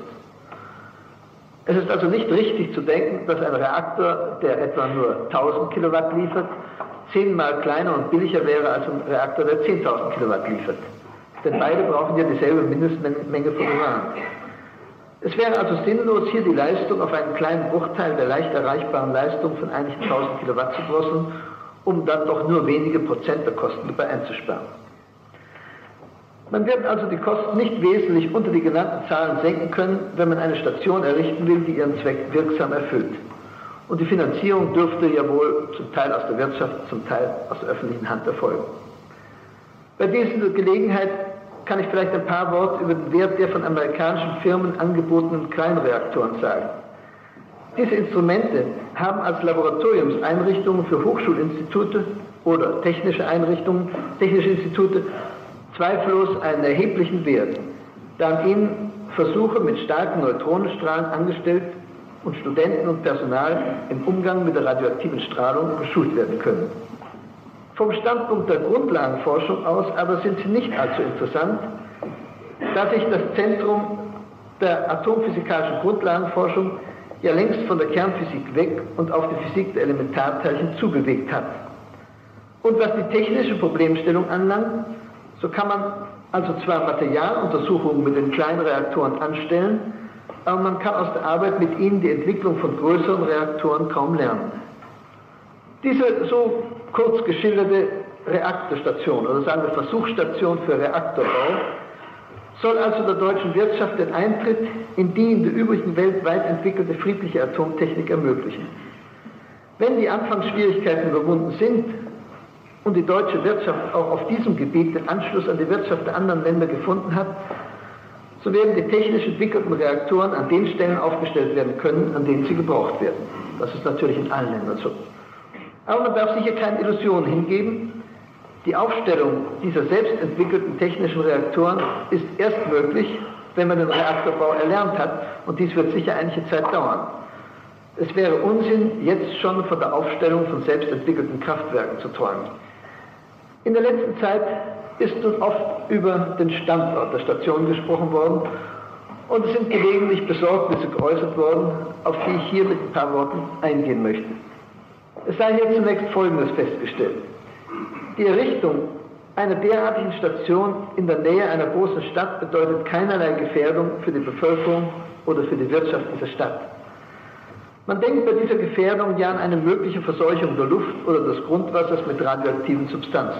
Speaker 5: Es ist also nicht richtig zu denken, dass ein Reaktor, der etwa nur tausend Kilowatt liefert, zehnmal kleiner und billiger wäre als ein Reaktor, der zehntausend Kilowatt liefert. Denn beide brauchen ja dieselbe Mindestmenge von Uran. Es wäre also sinnlos, hier die Leistung auf einen kleinen Bruchteil der leicht erreichbaren Leistung von einigen tausend Kilowatt zu drosseln, um dann doch nur wenige Prozent der Kosten dabei einzusparen. Man wird also die Kosten nicht wesentlich unter die genannten Zahlen senken können, wenn man eine Station errichten will, die ihren Zweck wirksam erfüllt. Und die Finanzierung dürfte ja wohl zum Teil aus der Wirtschaft, zum Teil aus der öffentlichen Hand erfolgen. Bei dieser Gelegenheit kann ich vielleicht ein paar Worte über den Wert der von amerikanischen Firmen angebotenen Kleinreaktoren sagen. Diese Instrumente haben als Laboratoriumseinrichtungen für Hochschulinstitute oder technische Einrichtungen, technische Institute zweifellos einen erheblichen Wert, da an ihnen Versuche mit starken Neutronenstrahlen angestellt und Studenten und Personal im Umgang mit der radioaktiven Strahlung geschult werden können. Vom Standpunkt der Grundlagenforschung aus aber sind sie nicht allzu interessant, da sich das Zentrum der atomphysikalischen Grundlagenforschung ja längst von der Kernphysik weg und auf die Physik der Elementarteilchen zubewegt hat. Und was die technische Problemstellung anlangt, so kann man also zwar Materialuntersuchungen mit den kleinen Reaktoren anstellen, aber man kann aus der Arbeit mit ihnen die Entwicklung von größeren Reaktoren kaum lernen. Diese so kurz geschilderte Reaktorstation oder sagen wir Versuchsstation für Reaktorbau soll also der deutschen Wirtschaft den Eintritt in die in der übrigen Welt weit entwickelte friedliche Atomtechnik ermöglichen. Wenn die Anfangsschwierigkeiten überwunden sind und die deutsche Wirtschaft auch auf diesem Gebiet den Anschluss an die Wirtschaft der anderen Länder gefunden hat, so werden die technisch entwickelten Reaktoren an den Stellen aufgestellt werden können, an denen sie gebraucht werden. Das ist natürlich in allen Ländern so. Aber man darf sich hier keine Illusionen hingeben. Die Aufstellung dieser selbstentwickelten technischen Reaktoren ist erst möglich, wenn man den Reaktorbau erlernt hat, und dies wird sicher einige Zeit dauern. Es wäre Unsinn, jetzt schon von der Aufstellung von selbstentwickelten Kraftwerken zu träumen. In der letzten Zeit ist nun oft über den Standort der Station gesprochen worden und es sind gelegentlich Besorgnisse geäußert worden, auf die ich hier mit ein paar Worten eingehen möchte. Es sei hier zunächst Folgendes festgestellt. Die Errichtung einer derartigen Station in der Nähe einer großen Stadt bedeutet keinerlei Gefährdung für die Bevölkerung oder für die Wirtschaft dieser Stadt. Man denkt bei dieser Gefährdung ja an eine mögliche Verseuchung der Luft oder des Grundwassers mit radioaktiven Substanzen.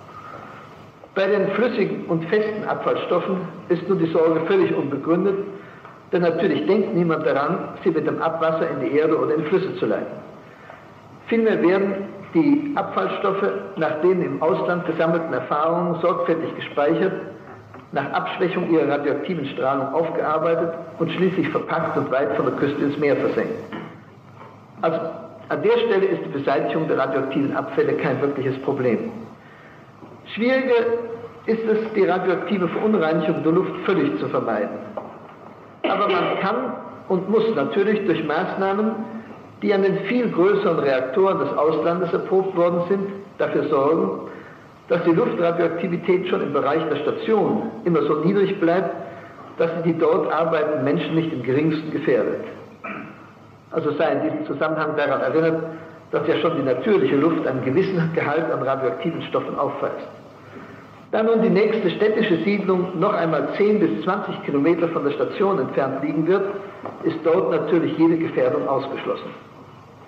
Speaker 5: Bei den flüssigen und festen Abfallstoffen ist nun die Sorge völlig unbegründet, denn natürlich denkt niemand daran, sie mit dem Abwasser in die Erde oder in Flüsse zu leiten. Vielmehr werden die Abfallstoffe nach den im Ausland gesammelten Erfahrungen sorgfältig gespeichert, nach Abschwächung ihrer radioaktiven Strahlung aufgearbeitet und schließlich verpackt und weit von der Küste ins Meer versenkt. Also an der Stelle ist die Beseitigung der radioaktiven Abfälle kein wirkliches Problem. Schwieriger ist es, die radioaktive Verunreinigung der Luft völlig zu vermeiden. Aber man kann und muss natürlich durch Maßnahmen, die an den viel größeren Reaktoren des Auslandes erprobt worden sind, dafür sorgen, dass die Luftradioaktivität schon im Bereich der Station immer so niedrig bleibt, dass sie die dort arbeitenden Menschen nicht im geringsten gefährdet. Also sei in diesem Zusammenhang daran erinnert, dass ja schon die natürliche Luft einen gewissen Gehalt an radioaktiven Stoffen aufweist. Da nun die nächste städtische Siedlung noch einmal zehn bis zwanzig Kilometer von der Station entfernt liegen wird, ist dort natürlich jede Gefährdung ausgeschlossen.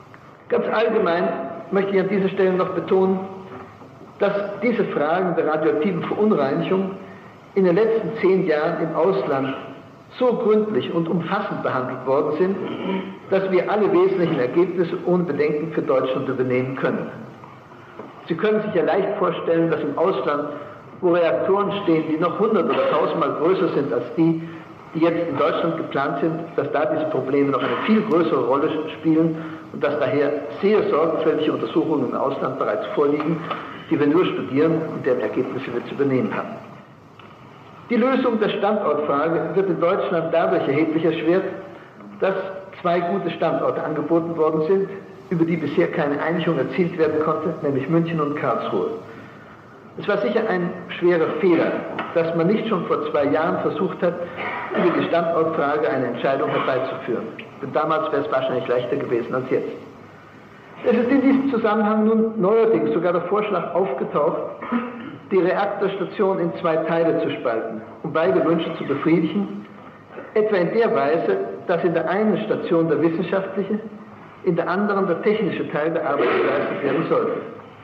Speaker 5: Ganz allgemein möchte ich an dieser Stelle noch betonen, dass diese Fragen der radioaktiven Verunreinigung in den letzten zehn Jahren im Ausland so gründlich und umfassend behandelt worden sind, dass wir alle wesentlichen Ergebnisse ohne Bedenken für Deutschland übernehmen können. Sie können sich ja leicht vorstellen, dass im Ausland, wo Reaktoren stehen, die noch hundert oder tausendmal größer sind als die, die jetzt in Deutschland geplant sind, dass da diese Probleme noch eine viel größere Rolle spielen und dass daher sehr sorgfältige Untersuchungen im Ausland bereits vorliegen, die wir nur studieren und deren Ergebnisse wir zu übernehmen haben. Die Lösung der Standortfrage wird in Deutschland dadurch erheblich erschwert, dass zwei gute Standorte angeboten worden sind, über die bisher keine Einigung erzielt werden konnte, nämlich München und Karlsruhe. Es war sicher ein schwerer Fehler, dass man nicht schon vor zwei Jahren versucht hat, über die Standortfrage eine Entscheidung herbeizuführen. Denn damals wäre es wahrscheinlich leichter gewesen als jetzt. Es ist in diesem Zusammenhang nun neuerdings sogar der Vorschlag aufgetaucht, die Reaktorstation in zwei Teile zu spalten, um beide Wünsche zu befriedigen, etwa in der Weise, dass in der einen Station der wissenschaftliche, in der anderen der technische Teil der Arbeit geleistet werden sollte.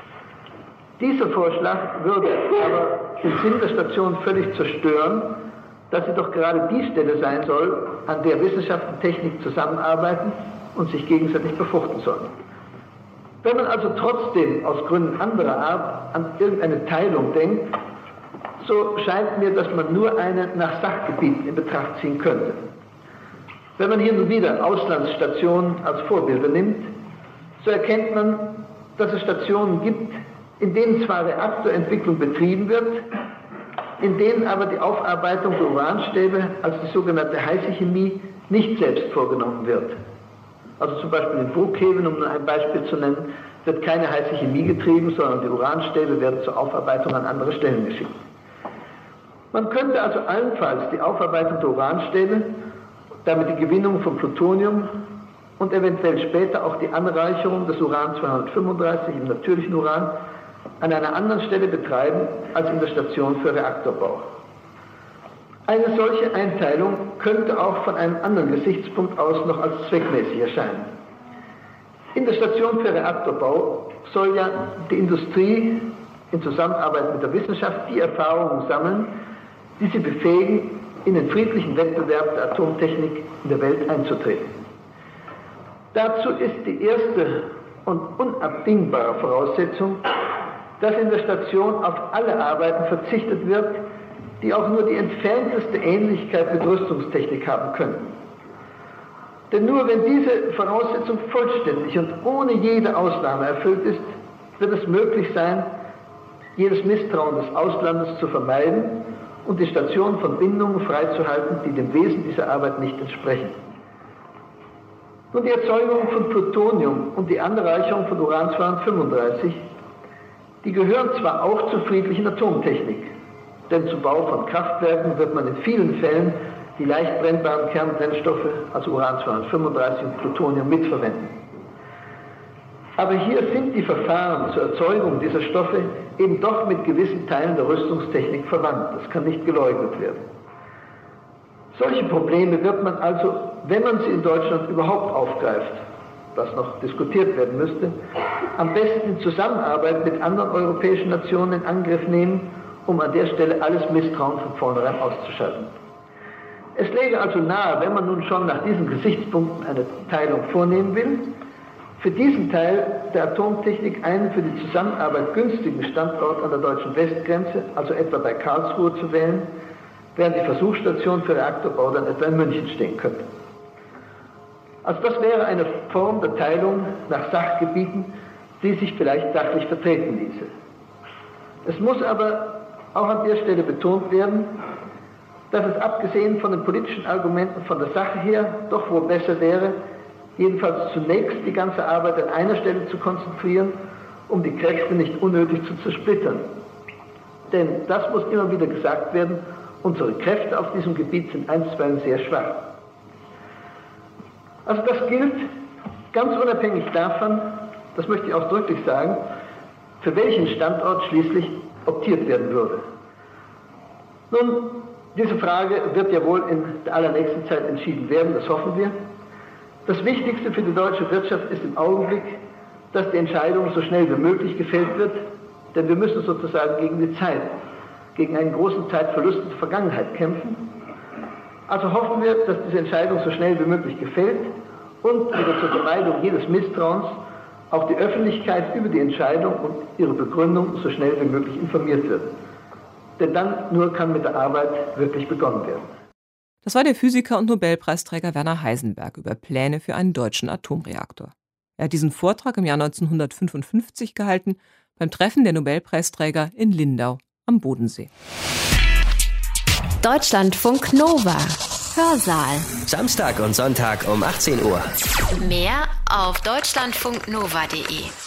Speaker 5: Dieser Vorschlag würde aber den Sinn der Station völlig zerstören, dass sie doch gerade die Stelle sein soll, an der Wissenschaft und Technik zusammenarbeiten und sich gegenseitig befruchten sollen. Wenn man also trotzdem aus Gründen anderer Art an irgendeine Teilung denkt, so scheint mir, dass man nur eine nach Sachgebieten in Betracht ziehen könnte. Wenn man hier nun wieder Auslandsstationen als Vorbilder nimmt, so erkennt man, dass es Stationen gibt, in denen zwar Reaktorentwicklung betrieben wird, in denen aber die Aufarbeitung der Uranstäbe, also die sogenannte heiße Chemie, nicht selbst vorgenommen wird. Also zum Beispiel in Bruckhaven, um nur ein Beispiel zu nennen, wird keine heiße Chemie getrieben, sondern die Uranstäbe werden zur Aufarbeitung an andere Stellen geschickt. Man könnte also allenfalls die Aufarbeitung der Uranstäbe, damit die Gewinnung von Plutonium und eventuell später auch die Anreicherung des Uran zweihundertfünfunddreißig im natürlichen Uran an einer anderen Stelle betreiben als in der Station für Reaktorbau. Eine solche Einteilung könnte auch von einem anderen Gesichtspunkt aus noch als zweckmäßig erscheinen. In der Station für Reaktorbau soll ja die Industrie in Zusammenarbeit mit der Wissenschaft die Erfahrungen sammeln, die sie befähigen, in den friedlichen Wettbewerb der Atomtechnik in der Welt einzutreten. Dazu ist die erste und unabdingbare Voraussetzung, dass in der Station auf alle Arbeiten verzichtet wird, die auch nur die entfernteste Ähnlichkeit mit Rüstungstechnik haben können. Denn nur wenn diese Voraussetzung vollständig und ohne jede Ausnahme erfüllt ist, wird es möglich sein, jedes Misstrauen des Auslandes zu vermeiden und die Station von Bindungen freizuhalten, die dem Wesen dieser Arbeit nicht entsprechen. Nun, die Erzeugung von Plutonium und die Anreicherung von Uran zweihundertfünfunddreißig, die gehören zwar auch zur friedlichen Atomtechnik, denn zum Bau von Kraftwerken wird man in vielen Fällen die leicht brennbaren Kernbrennstoffe, also Uran zweihundertfünfunddreißig und Plutonium, mitverwenden. Aber hier sind die Verfahren zur Erzeugung dieser Stoffe eben doch mit gewissen Teilen der Rüstungstechnik verwandt. Das kann nicht geleugnet werden. Solche Probleme wird man also, wenn man sie in Deutschland überhaupt aufgreift, was noch diskutiert werden müsste, am besten in Zusammenarbeit mit anderen europäischen Nationen in Angriff nehmen, um an der Stelle alles Misstrauen von vornherein auszuschalten. Es läge also nahe, wenn man nun schon nach diesen Gesichtspunkten eine Teilung vornehmen will, für diesen Teil der Atomtechnik einen für die Zusammenarbeit günstigen Standort an der deutschen Westgrenze, also etwa bei Karlsruhe, zu wählen, während die Versuchsstation für Reaktorbau dann etwa in München stehen könnte. Also das wäre eine Form der Teilung nach Sachgebieten, die sich vielleicht sachlich vertreten ließe. Es muss aber auch an der Stelle betont werden, dass es abgesehen von den politischen Argumenten von der Sache her doch wohl besser wäre, jedenfalls zunächst die ganze Arbeit an einer Stelle zu konzentrieren, um die Kräfte nicht unnötig zu zersplittern. Denn das muss immer wieder gesagt werden, unsere Kräfte auf diesem Gebiet sind einstweilen sehr schwach. Also das gilt ganz unabhängig davon, das möchte ich ausdrücklich sagen, für welchen Standort schließlich optiert werden würde. Nun, diese Frage wird ja wohl in der allernächsten Zeit entschieden werden, das hoffen wir. Das Wichtigste für die deutsche Wirtschaft ist im Augenblick, dass die Entscheidung so schnell wie möglich gefällt wird, denn wir müssen sozusagen gegen die Zeit, gegen einen großen Zeitverlust in der Vergangenheit kämpfen. Also hoffen wir, dass diese Entscheidung so schnell wie möglich gefällt und wieder zur Vermeidung jedes Misstrauens auch die Öffentlichkeit über die Entscheidung und ihre Begründung so schnell wie möglich informiert wird. Denn dann nur kann mit der Arbeit wirklich begonnen werden.
Speaker 2: Das war der Physiker und Nobelpreisträger Werner Heisenberg über Pläne für einen deutschen Atomreaktor. Er hat diesen Vortrag im Jahr neunzehnhundertfünfundfünfzig gehalten, beim Treffen der Nobelpreisträger in Lindau am Bodensee.
Speaker 1: Deutschlandfunk Nova. Hörsaal.
Speaker 6: Samstag und Sonntag um achtzehn Uhr.
Speaker 1: Mehr auf deutschlandfunknova punkt de.